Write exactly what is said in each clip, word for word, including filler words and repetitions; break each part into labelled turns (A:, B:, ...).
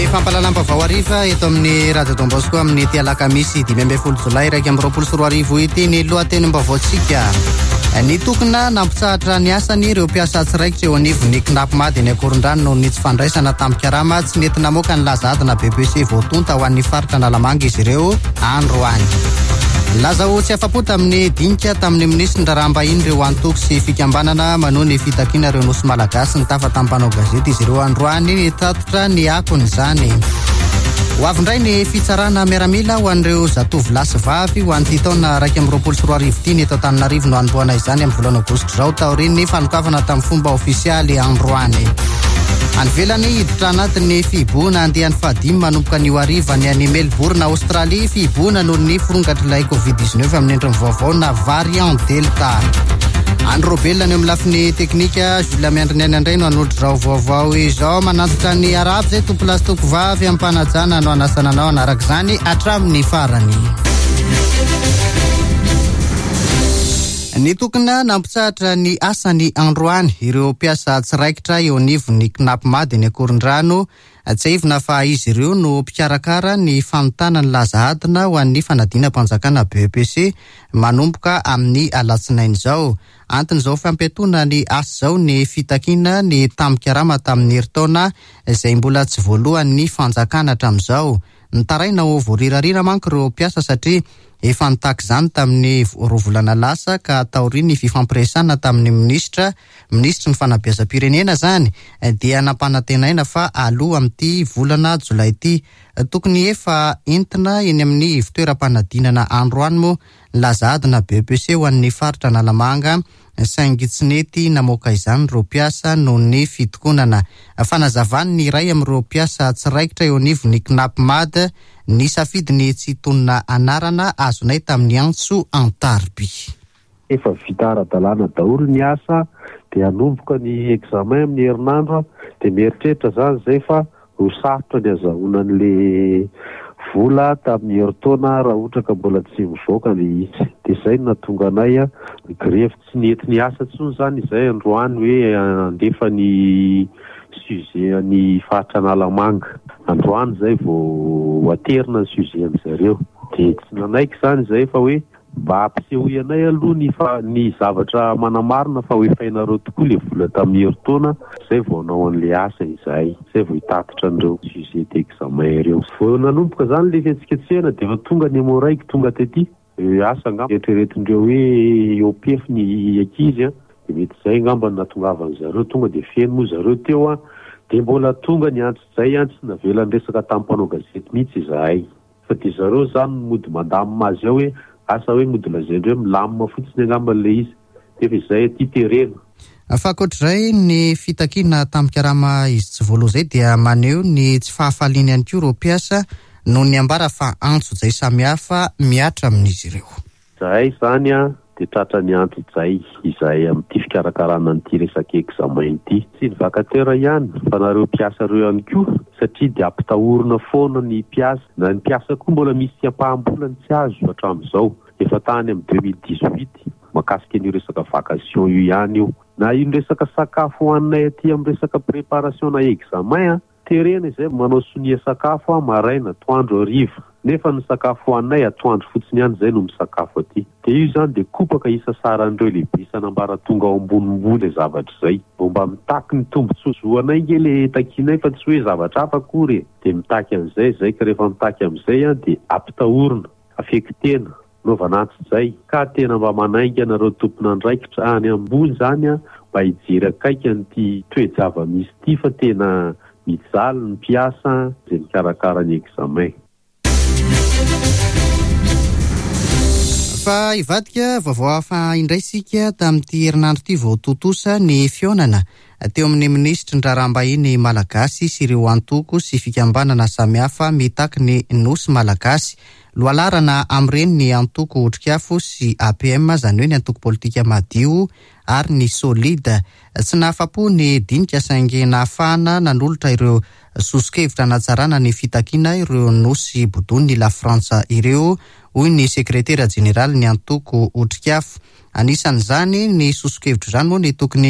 A: Fampalalam-pavao ariva eto amin'ny Radio Don Bosco amin'ny ity alakamisy dimy ambin'ny folo jolay iraika amby roapolo sy roa arivo ity ny lohatenim-baovaontsika. Ny tokona nampitsahatra ny asany ireo mpiasa tsiraikitra eo anivon'ny knapo-mady ny akoron-drano noho ny tsy fandraisana tamin'ny karama tsy nety namoaka ny lazadina B B C voatonta ho an'ny faritra Analamanga izy ireo androany. Lazao tsy afapo tamin'ny dinika tamin'ny ministry Ndrarambahiny ireo antoko sy fikambanana manohy ny fitakiana ireo nosy malagasy ny tafa tampanao gazety izy ireo androany ny tatotra ny akon'izany. Ho avy indray ny fitsarana miaramila ho an'ireo zatovolahy sy vavy ho an'ity taona iraika amby roapolo sy roa arivo ity ny eto Antananarivo no anombohana izany amin'ny volana aogositra izao taorian'ny fanokafana tamin'ny fomba ofisialy androany. Anvelany hiditra anatin'ny fiboana andehan'ny fahadimy manomboka ny hariva ny any Melbourne Aostralia fiboana noho ny forongatrilay covid dix-neuf amin'ny endriny vaovao na variant delta. Andro Robelona ny amin'ny lafiny teknika Julia Miandriny any andray no an'olotry rao vaovao izao manantitra ny arabo zay tompo lasitoko vavy amin'ny mpanajana no anasana anao anaraka izany hatramin'ny farany. Ny tokona nampitsahatra ny asany androany ireo mpiasa tsiraikitra eo anivon'ny knapo-mady ny akoron-drano tsahivina fa izy ireo no mpikarakara ny fanontana ny lazahadina ho an'ny fanadinam-panjakana B B C manomboka amin'ny alatsinainy izao. Antony izao fampiatoana ny asa izao ny fitakiana ny tampikarama tamin'ny herintaona izay mbola tsy voalohan'ny fanjakana hatramin'izao. Nitaraina ho voarirarira manko ireo mpiasa satria efa nitaky izany tamin'ny roa volana lasa ka taorian'ny fifampiresana tamin'ny ministra ministry ny fanabeazam-pirenena izany dia nampanantenaina fa aloha amin'ity volana jolay ity tokony efa entina eny amin'ny fitoeram-panadinana androany moa lazadina B B C ho an'ny faritra Analamanga saingy tsy nety namoaka izany ireo mpiasa noho ny fitokonana. Fanazavany ny iray amin'ireo mpiasa tsiraikitra eo anivon'ny knapo-mady ny safidiny tsy tonona anarana azonay tamin'ny antso Antarby.
B: Efa vita ara-dalàna daholo ny asa dia hanomboka ny examen amin'ny herinandro dia mieritreritra izany izay fa ho sarotra ny azahoana an'ilay vola tamin'ny herintaona raha ohatra ka mbola tsy mivoaka ilay izy. Dia izay no nahatonga anay ny grevy tsy nety ny asa intsony izany izay androany hoe andefa ny sujet ny faritra Analamanga. Androany izay vao aterina ny sujet amin'izareo. Dia tsy nanaiky izany izay fa hoe mba ampisehoy anay aloha ny fa ny zavatra manamarina fa hoe fainareo tokoa ilay vola tamin'ny herintaona izay vao anao an'ilay asa izay izay vao hitatitra an'ireo sujet d'examen ireo. Vao nanomboka izany ilay fihetsiketsehana dia efa tonga ny amoraiky tonga tety asa angamba eritreretin-dreo hoe eo P F ny ankizy a dia mety izay angamba no nahatongavan'ny zareo tonga dia feno moa zareo teo a dia mbola tonga ny antso izay a tsy navelan'ny resaka tamin'ny mpanao gazety mihitsy izahay fa dia zareo izany mody mandamina azy ao hoe asa hoe mody lazaindreo milamina fotsiny angamba ilay izy dia efa izay aty terena.
A: Fa ankoatr'izay ny fitakiana tampikarama izy tsy voaloha izay dia maneho ny tsy fahafaliany ihany koa ireo mpiasa noho ny ambara fa antso izay samihafa miatra amin'izy ireo.
B: Izahay izany a dia tratra ny antso izay izay amin'ity fikarakarana n'ity resaka examen ity. Tsy ny vakateur ihany fa nareo mpiasa ireo ihany koa satria dia ampitahorina foana ny mpiasa na ny mpiasa koa mbola misy ampaham-bolany tsy azo hatramin'izao efa tany amin'ny deux mille dix-huit makasika an'io resaka vacation io ihany io na io resaka sakafo hoaninay aty amin'ny resaka préparation na examen a terena izay manao sonia sakafo a maraina atoandro hariva nefa ny sakafo hoaninay atoandro fotsiny ihany izay no misakafo aty dia io izany dia kopaka isa saran'ireo lehibe sanambara tonga ao ambonimbony zavatra izay mba mitaky ny tombontsoa anay nge le takinay fa tsy hoe zavatra hafa akory dia mitaky an'izay izay ka rehefa mitaky amin'izay a dia ampitahorina afektena novanantsy izay ka tena mba manainga nareo tompon'andraikitra any ambony izany a mba hijery akaiky an'ity toe-java misy ity fa tena mijaly ny mpiasa izay mikarakara ny examen.
A: Fa hivadika vaovao hafa indray isika tamin'ity herinandro ity vao totosa ny fionana teo amin'ny ministry Ndrarambahiny malagasy sy ireo antoko sy fikambanana samihafa mitaky ny nosy malagasy lohalarana amin'ireny ny antoko otrikafo sy A P M izany hoe ny antoko politika madio ary ny solide. Tsy nahafapo ny dinika saingy nahafahana nanolotra ireo soskevitra natsarana ny fitakiana ireo nosy bodony la Frantsa ireo hoy ny sekretera jeneraly ny antoko otrikafo. Anisan'izany ny soskevitra izany moa ny tokony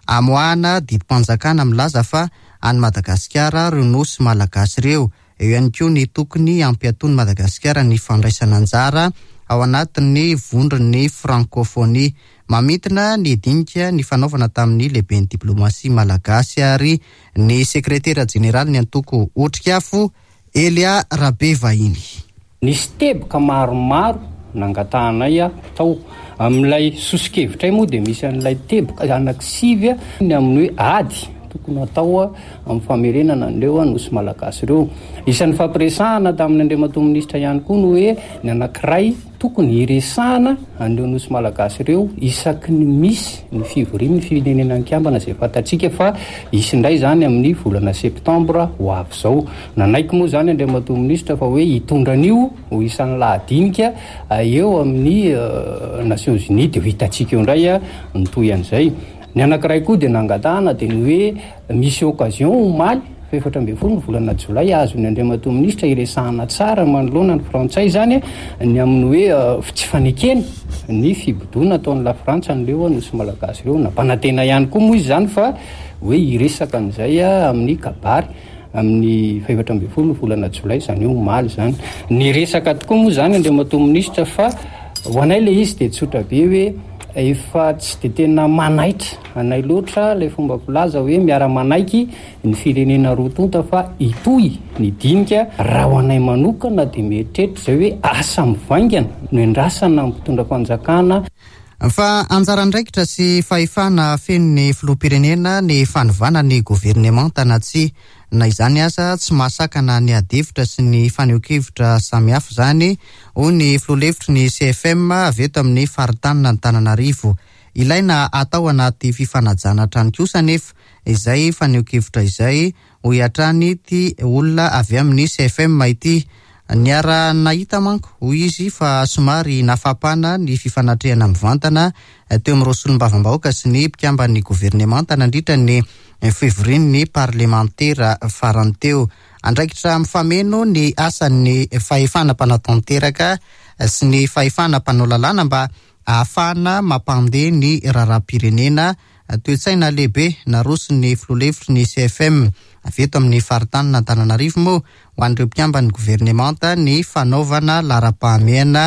A: Amoana didim-panjakana milaza fa any Madagasikara reo nosy malagasy ireo. Eo ihany koa ny tokony ampiatony Madagasikara ny fandraisana anjara ao anatin'ny vondron'ny francophonie. Mamitina ny dinika ny fanaovana tamin'ny lehiben'ny diplomasia malagasy ary ny sekretera jeneraly ny antoko Otrikafo Elia Rabe vahiny.
C: Nisy teboka maromaro nangatahanay tao amin'ilay sosikevitray moa dia misy an'ilay teboka anankisivy ny amin'ny hoe ady tokony atao amin'ny famerenana an'ireo nosy malagasy ireo. Isan'ny fampiresahana tamin'ny andriamatoa minisitra ihany koa no hoe ny anankiray tokony iresahana an'ireo nosy malagasy ireo isaky ny misy ny fivorian'ny firenena an-kiambana izay fantatsika fa isy indray zany amin'ny volana septambra ho avy izao. Nanaiky moa zany andriamatoa minisitra fa hoe hitondra an'io ho isan'ny lahadinika eo amin'ny uh, Nations Unies dia ho hitantsika eo indray ny toy an'izay. Ny anankiray koa dia nangatahana dia ny hoe misy occasion omaly efatra ambin'ny folo ny volana jolay azon'ny andriamatoa minisitra iresahana tsara manoloana ny frantsay zany ny amin'ny hoe uh, tsy fanekena ny fibodoana ataon'ny la Frantsa n'ireo nosy malagasy ireo. Nampanantena ihany koa moa izy zany fa hoe iresaka an'izay amin'ny kabary amin'ny efatra ambin'ny folo ny volana jolay zany omaly zany. Ny resaka tokoa moa zany andriamatoa minisitra fa ho anay le izy dia tsotra be hoe efa tsy dia tena manaitra anay loatra ilay fomba filaza hoe miara-manaiky ny firenena roa tonta fa itoy ny dinika raha ho anay manokana dia mieritreritra izay hoe asa mivaingana no endrasana mpitondra fanjakana.
A: Fa anjara ndraikitra sy fahefana fen'ny filoham-pirenena ny fanovana ny governemanta na tsy na izany aza tsy mahasakana ny adevitra sy ny fanehoan-kevitra samihafa zany ho ny filoha-hevitry ny C F M avy eto amin'ny faritanina Antananarivo. Ilaina atao anaty fifanajana hatrany kosa nefa izay fanehoan-kevitra izay ho hiatrany ity olona avy amin'ny C F M ity. Niara nahita manko hoy izy fa somary nafapana ny fifanatrehana mivantana teo amin'ny solom-bavam-bahoaka sy ny mpikamban'ny governemanta nandritra ny fivorian'ny parlementera farany teo. Andraikitra mifameno ny asan'ny fahefana mpanatanteraka sy ny fahefana mpanao lalàna mba ahafahana mampandeha ny raharaham-pirenena. Toe-tsaina lehibe narosony filoha-hevitry ny C F M avy eto amin'ny faritanina Antananarivo moa ho an'ireo mpikamban'ny governemanta ny fanaovana lara-pahamehana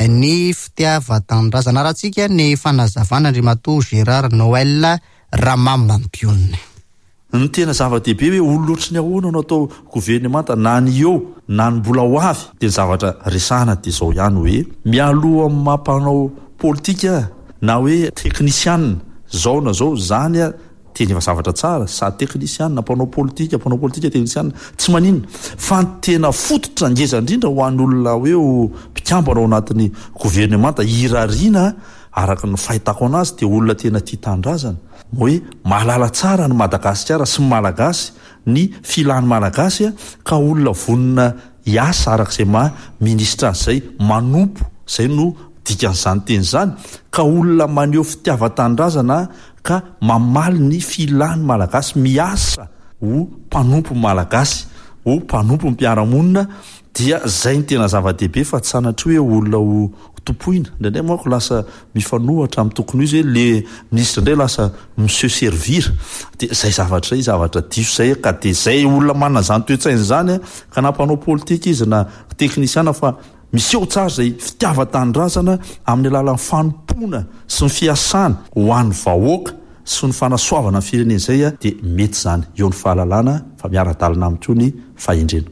A: ny fitiava-tanindrazana. Rahantsika ny fanazavana andriamatoa Gérard Noël Ramamampione.
D: Ny tena zava-dehibe hoe olona ohatrany ahoana no atao governemanta na ny eo na ny mbola ho avy dia ny zavatra resahana dia izao ihany hoe mialoha amin'ny mampanao politika na hoe teknisianina zao na zao zany a teny efa zavatra tsara sa teknisianina mpanao politika mpanao politika teknisianina tsy maninona fa ny tena fototra ngeza indrindra ho an'ny olona hoe mpikambana ao anatin'ny governemanta irariana araka ny fahitako anazy dia olona tena tia tandrazana hoe mahalala tsara ny Madagasikara sy malagasy ny filany malagasy ka olona vonina hiasa arak'izay ma ministra an'izay manompo izay no dikan'izany teny zany ka olona maneho fitiava-tandrazana ka mamaly ny filany malagasy miasa ho mpanompo malagasy ho mpanompo mpiara-monina dia zay ny tena zava-dehibe fa tsy sanatry hoe olona ho tompoina. Indraindray manko lasa mifanohatra amin'ny tokony izy hoe le ministra indray lasa monsieur servir dia zay zavatra zay zavatra diso zay ka dia zay olona manana zany toe-tsaina zany ka na mpanao politika izy na teknisiana fa miseho tsara zay fitiava-tanindrazana amin'ny alalan'ny fanompoana sy ny fiasana ho an'ny vahoaka sy ny fanasoavana ny firenena izay dia mety zany eo ny fahalalana fa miara-dalana amin'io ny fahendrena.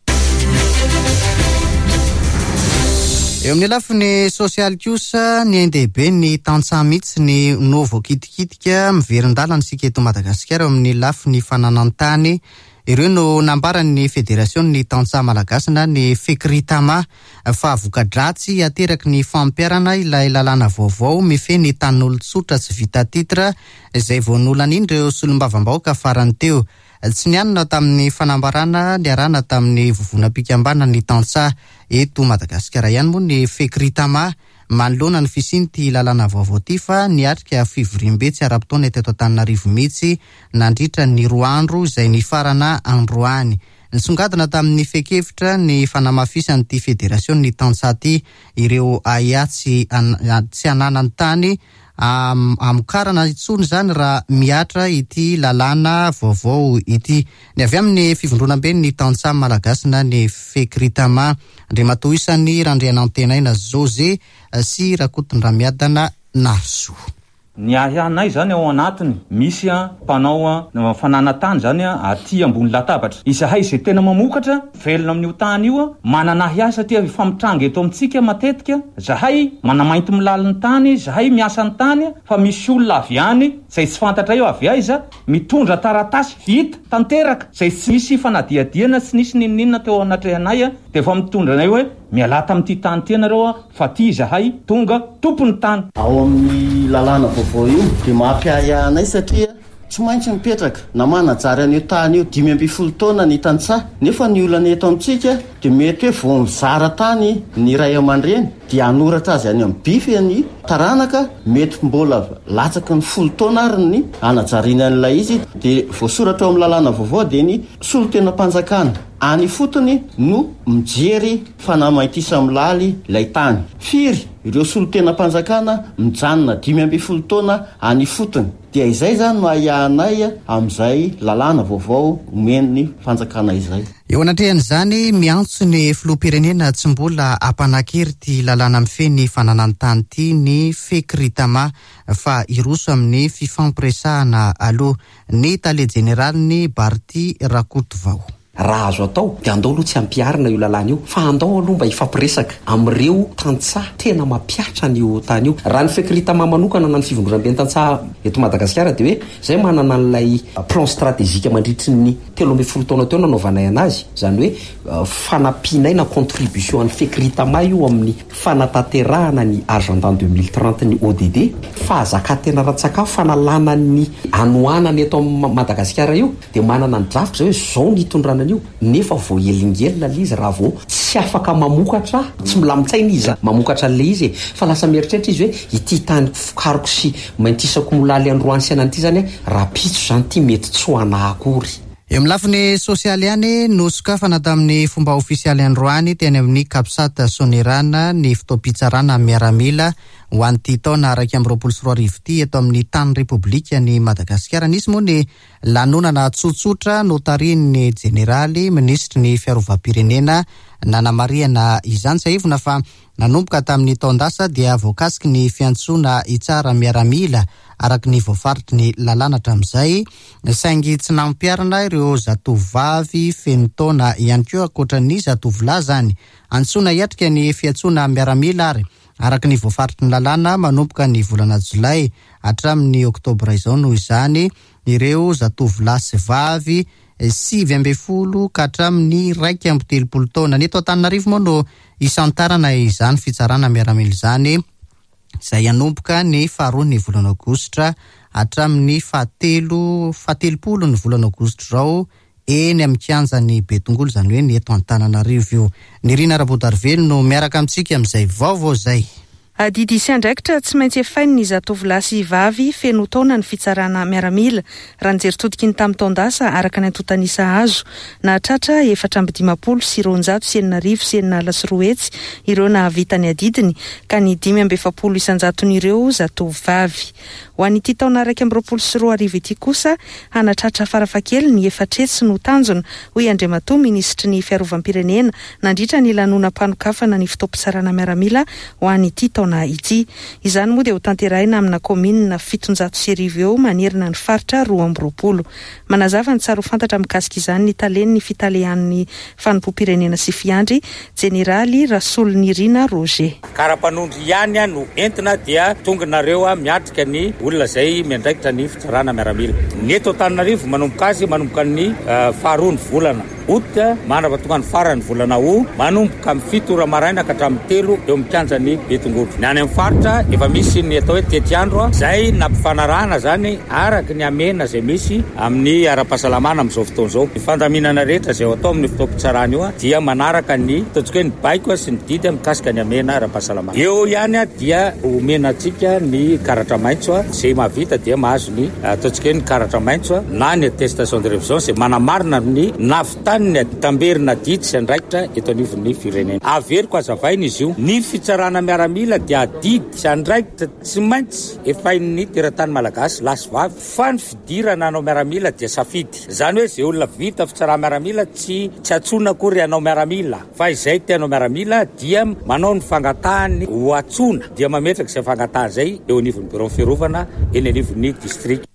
A: Eo amin'ny lafiny sosialy kosa ny andehibe ny tantsaha mihitsy ny novo kitikitika miverin-dalana sika eto Madagasikara amin'ny lafiny fananantany. Ireo no nambaran'ny federasion ny tantsaha malagasy na ny fekritama fa voka-dratsy ateraky ny fampiarana ilay lalàna vaovao mifeny tan'olon-tsotra tsy vita titra izay voan'olan'indreo solombavam-bahoaka farany teo. Tsy nianina tamin'ny fanambarana niarana tamin'ny vovonam-pikambana ny tantsaha eto Madagasikara ihany moa ny fekritama manoloana ny fisinty lalàna vaovao ty fa niatrika fivoriam-betsy ara-potoana teto Antananarivo mihitsy nandritra ny roa andro izay ny farana androany. Nisongadina tamin'ny fekevitra ny fanamafisan'ity federasion ny tantsaha ty ireo aiatsy tsy ananany tany amokarana itsony zany raha miatra ity lalàna vaovao ity. Ny avy amin'ny fivondronam-be ny tantsaha malagasy na ny fekritama andriamatoa isan'ny randriana antenaina Jose sy Rakotondra-miadana Narso.
E: Ny ahianay zany ao anatiny misy a mpanao a fananatany zany a aty ambony latabatra. Izahay izay tena mamokatra velona amin'io tany io a manana ahy satria famitranga eto amintsika matetika. Zahay manamainty milaliny tany, zahay miasa ny tany fa misy olona avy any zay tsy fantatra eo avy aiza mitondra taratasy vita tanteraka zay tsy misy fanadiadiana tsy nisy ninninina teo anatrehanay a de fa mitondra anay hoe mialata amin'ity tany tenareo a fa ty zahay tonga tompony tany.
F: Ao amin'ny lalàna vaovao io de mampiahy anay satria tsy maintsy mipetraka na manajary an'io tany io dimy amby folo taona ny tantsaha nefa ny olana eto amintsika de mety hoe vao mizara tany ny ray aman-dreny dia anoratra azy any amin'ny bify ny taranaka mety mbola latsaky ny folo taona ary ny anajariana an'ilay izy de voasoratra ao amin'ny lalàna vaovao de ny solon-tenam-panjakana any fotony no mijery fanamaitisa milaly ilay tany. Firy ireo solon-tenam-panjakana mijanona dimy amby folo taona any fotony. Dia izay zany no ahiahanay amin'izay lalàna vaovao omeny fanjakana izay.
A: Eo anatrehan'izany miantso ny filoham-pirenena tsy mbola ampanakery ty lalàna mifeny fananany tany ty ny fekritama fa iroso amin'ny fifampiresahana aloha ny tale jeneraly ny Barty Rakotovao.
G: Raha azo atao dia andao aloha tsy ampiarina io lalàna io fa andao aloha mba hifampiresaka amin'ireo tantsaha tena mampiatra an'io tany io. Raha ny fekritama manokana na ny fivondram-ben'ny tantsaha eto Madagasikara dia hoe zay manana an'ilay plan stratégique mandritry ny telo amby folo taona teo nanaovanay anazy, zany hoe fanampianay na contribution an'ny fekritama io amin'ny fanatanterahana ny agenda deux mille trente ny O D D, fahazakatena ratsakafo fanalana ny anoanany eto Madagasikara io dia manana ny draft zay hoe zao ny itondrana io nefa vao elingelina izy raha vao tsy afaka mamokatra tsy milamitsaina izy mamokatra le izy fa lasa mieritreritra izy hoe ity tany fikariko sy maintisako milaly androany sy anan'ity zany raha pitso zany ty mety tsy ho ana akory.
A: Eo amin'ny lafiny sosialy ihany no sokafana tamin'ny fomba ofisialy androany teny amin'ny Kapsata Sonerana ny fotoam-pitsarana miaramila ho an'ity taona araka amby roapolo sy roa arivo ity eto amin'ny tany Repoblika ny Madagasikara. Nisy moa ny lanonana tsotsotra notarian'ny jeneraly ministry ny fiarovam-pirenena Nana Mariana izany saivona fa nanomboka tamin'ny taondasa dia voakasiky ny fiantsoana itsara miaramila araky ny voafaritry ny lalàna hatramin'izay saingy tsy nampiarana ireo zatovavy feno taona ihany koa akoatra ny zatovolahy zany antsoina hiatrika ny fiantsoana miaramila ary araky ny voafaritry ny lalàna manomboka ny volana Jolay hatramin'ny Oktobra izao noho izany ireo zatovolahy sy vavy sivy amby folo ka hatramin'ny raiky amby telopolo taona ny eto Antananarivo moa no isantarana izany fitsarana miaramila izany izay anomboka ny faharoa ny volana Aogositra hatramin'ny fahatelo fahatelopolo ny volana Aogositra zao eny amin'ny kianjan'ny Betongolo zany hoe ny eto Antananarivo io. Ny Rina Rabodarvelo no miaraka amintsika amin'izay vaovao zay.
H: Didy sy andraikitra tsy maintsy efainy ny zatovolahy sy vavy feno taona ny fitsarana miaramila raha nijery todiky ny tamin'ny taondasa araka ny antotanisa azo na tratra efatra amby dimapolo sy roanjato sy enina arivo sy enina ala sy roa hetsy ireo nahavita ny adidiny ka ny dimy amby efapolo isanjaton'ireo zatovavy. Ho an'ity taona araka amby roapolo sy roa arivo ity kosa hanatratra farafakely ny efatretsy no tanjona hoy Andriamatoa ministry ny fiarovam-pirenena nandritra ny lanonam-panokafana ny fotoam-pitsarana miaramila ho an'ity taona ity. Izany moa dia ho tanterahina amina kominina fitonjato sy arivo eo manerina ny faritra roa amby roapolo. Manazava ny tsara ho fantatra mikasika izany ny talen'ny fitalehan'ny fanompoam-pirenena sy fiandry jeneraly Rasolonirina Roger.
E: Karapanondry ihany no entina dia tonga nareo miatrika ny olona zay miandraikitra ny fitsarana miaramila. Ny eto Antananarivo manomboka azy manomboka ny uh, faharoa ny volana Août mandrapa tonga ny farany volana O manomboka amin'ny fito ora maraina ka hatramin'ny telo eo amin'ny kianjan'ny Betongolo. Ny any amin'ny faritra efa misy ny atao hoe tetiandro zay nampifanarahana zany araky ny amena zay misy amin'ny ara-pahasalamana amin'izao fotoana izao. Ny fandaminana rehetra zay atao amin'ny fotoam-pitsarana io dia manaraka ny ataontsika hoe ny baiko sy ny didy mikasika ny amena ara-pahasalamana. Eo ihany dia omenantsika ny karatra maitso zay mahavita dia mahazo ny ataontsika hoe ny karatra maitso na ny attestation de révision zay manamarina ny nafita tany ny tamberina didy sy andraikitra eto anivon'ny firenena. Averiko azavaina izy io, ny fitsarana miaramila dia didy sy andraikitra tsy maintsy efain'ny teratany malagasy lasy vavy, fa ny fidirana anao miaramila dia safidy. Zany hoe izay olona vita fitsarana miaramila tsy tsy atsona akory anao miaramila, fa izay tianao miaramila dia manao ny fangatahany ho atsona, dia mametraka izay fangataha izay eo anivon'ny bureau fiarovana eny anivon'ny district.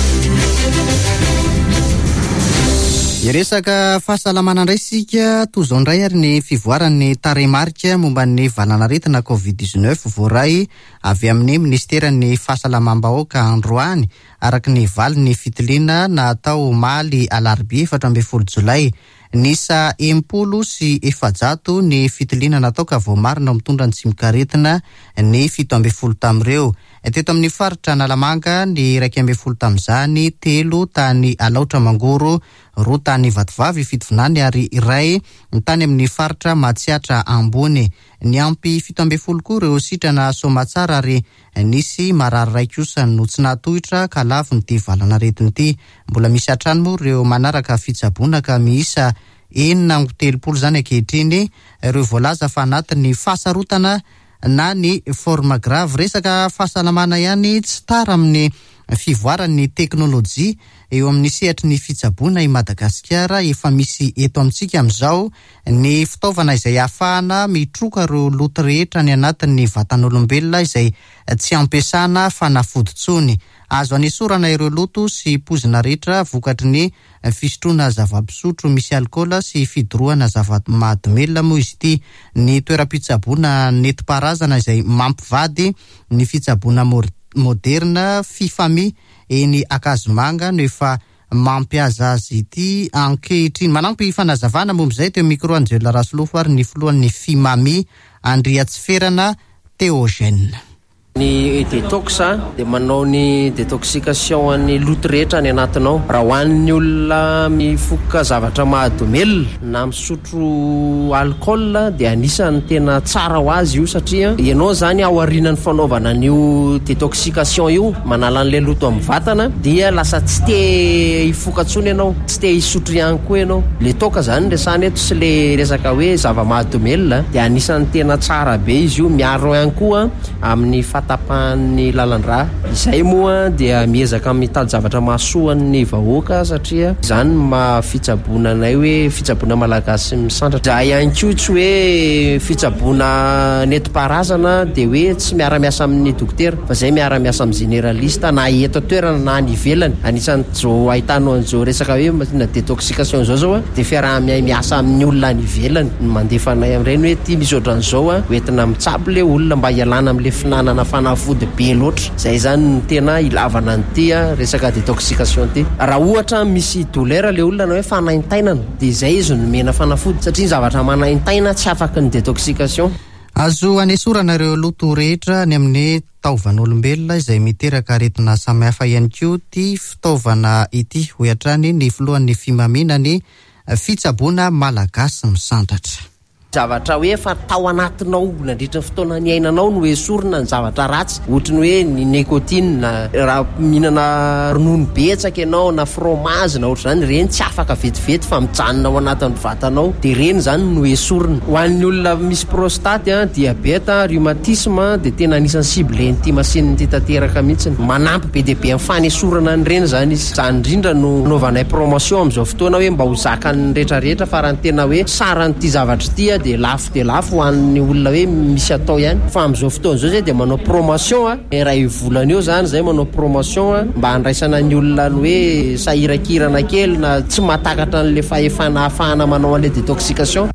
A: Iresaka fahasalamana indray sika tozao indray ary ny fivoaran'ny tarehimarika momba ny valanaretina covid dix-neuf voaray avy amin'ny ministeran'ny fahasalamam-bahoaka androany araka ny valin'ny fitiliana natao omaly alarobia efatra ambin'ny folo jolay. Nisa empolo sy efajato ny fitiliana natao ka voamarina mitondra ny tsimikaretina ny fito ambin'ny folo tamin'ireo. Teto amin'ny faritra Analamanga ny iraika ambin'ny folo tamin'izany, telo tany Alaotra Mangoro, roa tany Vatovavy Fitovinany ary iray ny tany amin'ny faritra Matsiatra Ambony. Ny ampy fito ambin'ny folo koa ireo sitrana Somatsara ary nisy marary ray kosa no tsy nahatohitra ka lavo ny ty valanaretiny ity. Mbola misy hatrany moa ireo manaraka fitsaboana ka miisa enina amby telopolo zany ankehitriny, ireo voalaza fa anatin'ny fahasarotana na ny forme grave. Resaka fahasalamana ihany tsy tara amin'ny fivoaran'ny teknôlôjia eo amin'ny sehatry ny fitsaboana i Madagasikara. Efa misy eto amintsika amin'izao ny fitaovana izay ahafahana mitroka ireo loto rehetra ny anatin'ny vatan'olombelona izay tsy ampiasana fanafody-tsony. Azo anesorana ireo loto sy pozina rehetra vokatry ny fisotroana zava-pisotro misy alkôla sy fidorohana zava-mahadomelona moa izy ity. Ny toeram-pitsaboana nentim-paharazana izay mampivady ny fitsaboana moderna fifami eny Akazomanga no efa mampiaza azy ity ankehitriny. Manampy fanazavana momba izay teo micro Anjela Rasolofo ary ny filohan'ny Fimami Andria Tsiferana Théogène.
I: Ny detox dia manao ny détoxication an'ny loto rehetra ny anatinao. Raha hoan'ny olona mifoka zavatra mahadomelona na misotro alcool dia anisany tena tsara ho azy io, satria ianao zany ao aorian'ny fanaovana an'io détoxication io, manala an'ilay loto amin'ny vatana, dia lasa tsy te hifoka tsony ianao, tsy te hisotro ihany koa ianao. Le toka zany resany eto sy le resaka hoe zava-mahadomelona dia anisany tena tsara be izy io, miaro ihany koa amin'ny tapahan'ny lalandra. Izay moa dia miezaka mitady zavatra mahasoan'ny vahoaka, satria izany mafitsaboana anay hoe fitsaboana malagasy misandratra. Za ihany koa tsy hoe fitsaboana nentim-paharazana dia hoe tsy miara-miasa amin'ny dokotera, fa izay miara-miasa amin'ny generalista na eto toerana na any ivelany. Anisany zao ahitanao an'izao resaka hoe na détoxication zao zao dia fiaraha-miasa amin'ny olona any ivelany no mandefa anay amin'ireny hoe ty misy ohatran'izao a hoentina mitsabo le olona mba hialana amin'le finanana fanafody be loatra. Zay zany ny tena ilavana an'ity resaka détoxication ty. Raha ohatra misy douleur le olona na hoe fanaintainana dia izay izy no mena fanafody, satria ny zavatra manaintaina tsy afaka ny détoxication.
A: Azo anesorana ireo loto rehetra ny amin'ny taovan'olombelona izay miteraka aretina samihafa ihany koa ty fitaovana ity. Ho hatrany ny filohan'ny Fimamiana ny fitsaboana malagasy misandratra.
I: Zavatra hoe fa tao anatinao nandritra ny fotoana ny ainanao no esorina ny zavatra ratsy, ohatra ny hoe ny nikotine, raha mihinana ronono betsaka ianao na fromage na ohatra zany, reny tsy afaka vetivety fa mijanona ao anatin'ny vatanao, dia reny zany no esorina. Ho an'ny olona misy prostate, diabeta, rhumatisme dia tena anisan'ny cible n'ity masinina ity tanteraka mihitsy. Manampy be dia be amin'ny fanesorana ny reny zany izy. Zany indrindra no naovanay promotion amin'izao fotoana hoe mba ho zakany rehetrarehetra, fa raha ny tena hoe saran'ity zavatra ity dia lafo dia lafo ho an'ny olona hoe misy atao ihany. Fa amin'izao fotoana izao zay dia manao promotion a, raha volana eo zany zay manao promotion mba handraisana ny olona ny hoe sahirakirana kely na tsy mahatakatra an'le fahefana ahafahana manao an'le détoxication.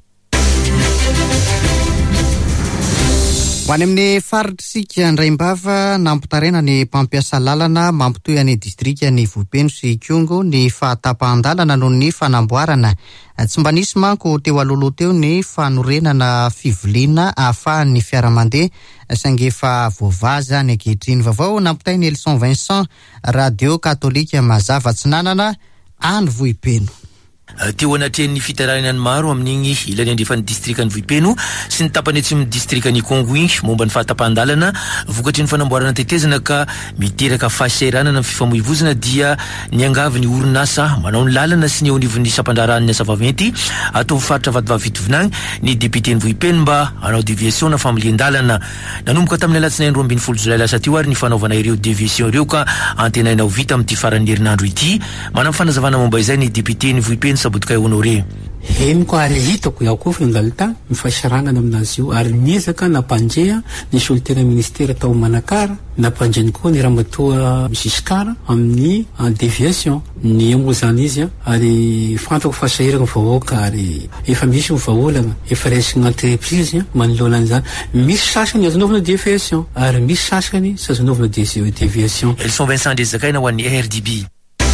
A: Ho any amin'ny faritr'isika Andraimbava nampitaraina ny mpampiasa lalana mampitohy any distrika ny Vopeno sy Kongo ny fahatapahan-dalana noho ny fanamboarana. Tsy mba nisy manko teo alohaloha teo ny fanorenana fiviliana ahafahan'ny fiaramandeha saingy efa voavaza ny ankehitriny. Vaovao nampitainy Elson Vincent, radio katolika mazava Tsinanana any Vohipeno.
J: teo anatrehan'ny fitaranany maro amin'igny ilany andrefa ny distrikany Vohipeno sy ny tapany atsimo distrikany Kongo igny momba ny fahatapahan-dalana vokatry ny fanamboarana tetezana ka miteraka fahasahiranana amin'ny fifamoivoizana dia niangavy ny orinasa manao ny lalana sy ny eo anivon'ny sampandraran'ny asa vaventy atao faritra vatovavitovinagny ny député ny Vohipeno mba anao déviation na familian-dalana nanomboka tamin'ny alatsinainy roa ambin'ny folo jolay lasa teo ary ny fanaovana ireo déviation ireo ka antenainao vita amin'ity faran'ny herinandro ity manam fanazavana momba izay ny député ny Vohipeno Sabotkay Honoré.
K: Heniko ary hitako iaho koa fangalita mifasarangana aminazy io ary niezaka nampanjeha ny solitena ministera tao Manakara nampanjeny koa ny ramatoa Giscard amin'ny déviation ny emo zany izy ary fantako fasahirana vahoaka ary efa misy vaholana efa resigny entreprise manoloana an'izany misy sasany azonovana déviation ary misy sasany sy azonovana déviation.
J: Elson Vincent Desakaina ho an'ny R D B.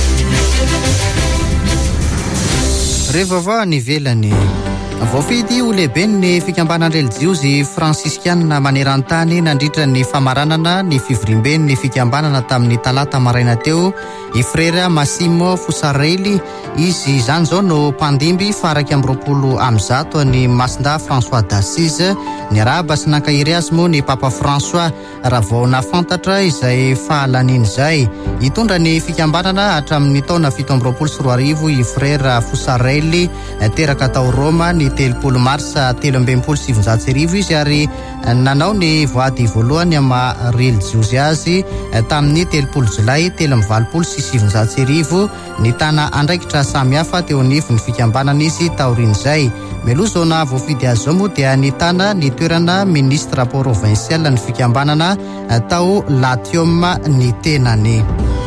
A: Rehefa va nivelany voafidy ho lehibe ny fikambanan'Relijiosy Fransiskianina maneran-tany nandritra ny famaranana ny fivorimbeny ny fikambanana tamin'ny talata maraina teo i frera Massimo Fusarelli izy izany zao no mpandimby faraky amby roapolo amby zato ny Masinda François d'Assise ny araba sy nankahiry azy moa ny Papa François raha vao nafantatra izay fahalaniny izay hitondra ny fikambanana hatramin'ny taona fito amby roapolo sy roa arivo i frera Fusarelli teraka tao Roma ny telopolo marsa telo ambinipolo sy sivinjato sy arivo izy ary nanao ny voady voalohany ama relijiosy azy tamin'ny telopolo jolay telo amby valopolo sy sivinjato sy arivo ny tana andraikitra samihafa teo anivon'ny fikambanana izy taorin'izay melozona voafidy azy zao moa dia ny tana ny toerana ministre provincial ny fikambanana tao Latium ny tenany.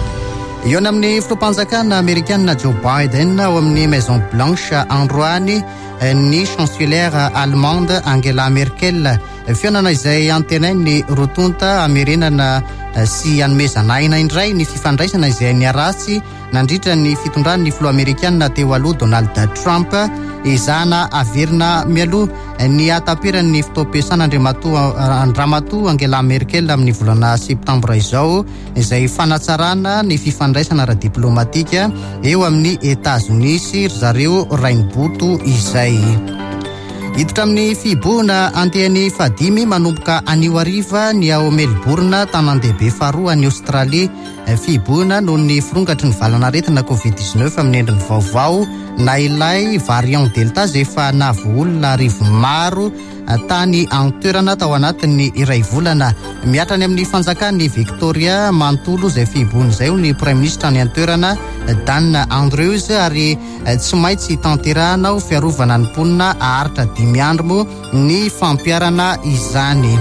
A: Eo amin'ny filoham-panjakana Amerikanina Joe Biden ao amin'ny Maison Blanche androany ny chancelière allemande Angela Merkel fianana izay antenainy rotonta amerenana sy anomezanaina indray ny fifandraisana izay niaratsy nandritra ny fitondran'ny filoha amerikanina teo aloha Donald Trump izana averina mialoha ny ataperan'ny fitaom-piasana Andramatoa Angela Merkel amin'ny volana septambra izao izay fanatsarana ny fifandraisana ara-diplomatika eo amin'ny États-Unis ry zareo rainiboto izay. Hiditra amin'ny fibohana antehany fadimy manomboka anio ariva ny ao Melbourne tanàn-dehibe faharoa any Australie fibohana noho ny firongatry ny valanaretina covid dix-neuf amin'ny endriny vaovao na ilay variant delta izay efa navo olona arivo maro tany antoerana tao anatin'ny iray volana miatrany amin'ny fanjakany Victoria mantolo izay fibohana izay ny prime ministre ny antoerana Dan Andrews ary tsy maintsy tanterahana ho fiarovana ny mponina aharitra dimy andro ny fampiarana izany.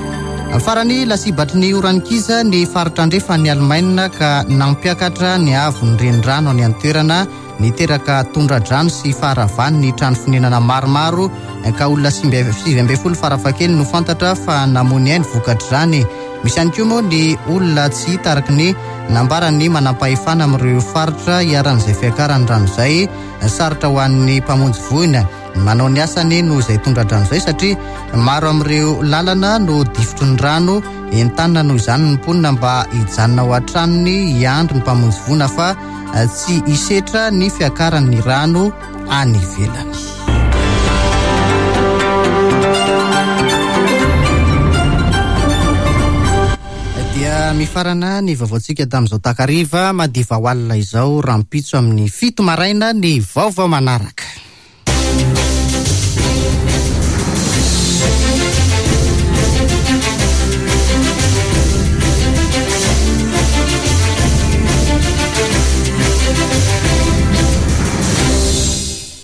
A: Farany lasibatry ny orankiza ny faritra andrefa ny Alemaina ka nampiakatra ny avony renirano any antoerana niteraka tondradrano sy faharavany ny trano fonenana maromaro ka olona sivy ambin'ny folo farafakely no fantatra fa namony ainy vokatr'izany. Misy ihany koa moa ny olona tsy hita araky ny nambarany manampahefana amin'ireo faritra iaran'izay fiakaran'ny rano izay sarotra ho an'ny mpamonjy voina manao ny asany no izay tondradrano izay satria maro amin'ireo lalana no difotry ny rano entanina noho izany ny mponina mba hijanona ao an-tranony hiandry ny mpamonjy voina fa tsy hisetra ny fiakaran'ny rano any ivelany. Dia mifarana ny vaovaontsika tamin'izao takariva madiva ho alina izao rampitso amin'ny fito maraina ny vaovao manaraka.